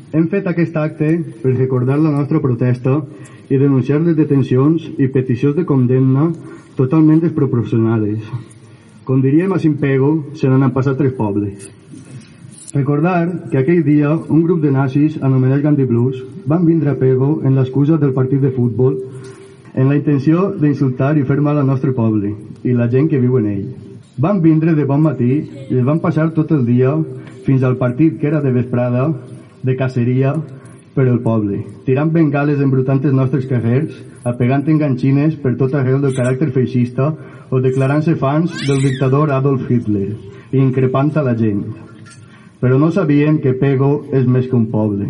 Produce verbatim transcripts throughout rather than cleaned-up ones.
Hem fet aquest acte per recordar la nostra protesta i denunciar les detencions i peticions de condemna totalment desproporcionades. Com diríem a Simpego, se n'han passat tres pobles. Recordar que aquell dia un grup de nazis anomenats Gandhi Blues van vindre a Pego en l'excusa del partit de futbol en la intenció d'insultar i fer mal al nostre poble i la gent que viu en ell. Van vindre de bon matí i es van passar tot el dia fins al partit que era de vesprada, de caceria per el poble, tirant bengales embrutant els nostres carrers, apegant enganxines per tot arreu del caràcter feixista o declarant-se fans del dictador Adolf Hitler i increpant a la gent. Però no sabien que Pego és més que un poble.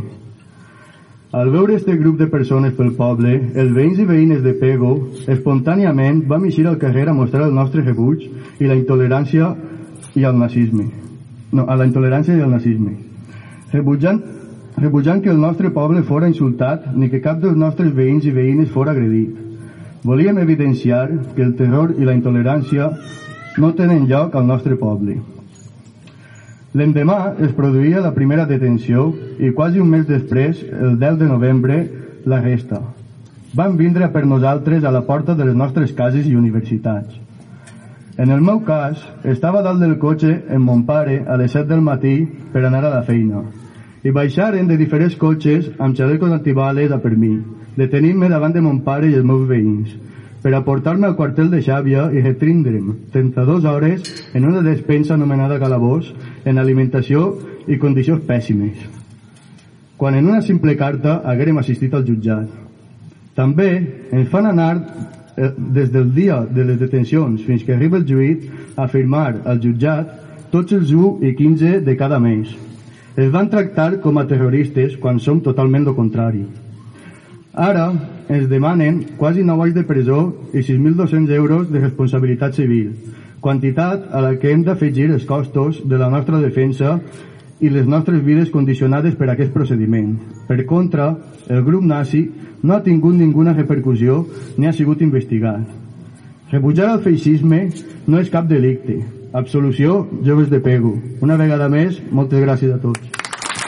Al veure este grup de persones pel poble, els veïns i veïnes de Pego espontàniament vam eixir al carrer a mostrar el nostre rebuig i la intolerància i el nazisme. No, a la intolerància i el nazisme. Rebutjant, rebutjant que el nostre poble fora insultat ni que cap dels nostres veïns i veïnes fora agredit. Volíem evidenciar que el terror i la intolerància no tenen lloc al nostre poble. L'endemà es produïa la primera detenció i quasi un mes després, el deu de novembre, la resta. Van vindre per nosaltres a la porta de les nostres cases i universitats. En el meu cas, estava dalt del cotxe amb mon pare a les set del matí per anar a la feina i baixaren de diferents cotxes amb xalecos antibales a per mi, detenint-me davant de mon pare i els meus veïns per a portar-me al quartel de Xàbia i retrindre'm trenta-dues hores en una despensa anomenada calabós en alimentació i condicions pèssimes, quan en una simple carta haguérem assistit al jutjat. També ens fan anar eh, des del dia de les detencions fins que arriba el juït a firmar al jutjat tots els u i quinze de cada mes. Es van tractar com a terroristes quan som totalment el contrari. Ara ens demanen quasi nou anys de presó i sis mil dos-cents euros de responsabilitat civil, quantitat a la que hem d'afegir els costos de la nostra defensa i les nostres vides condicionades per aquest procediment. Per contra, el grup nazi no ha tingut ninguna repercussió ni ha sigut investigat. Rebutjar el feixisme no és cap delicte. Absolució, joves de Pego. Una vegada més, moltes gràcies a tots.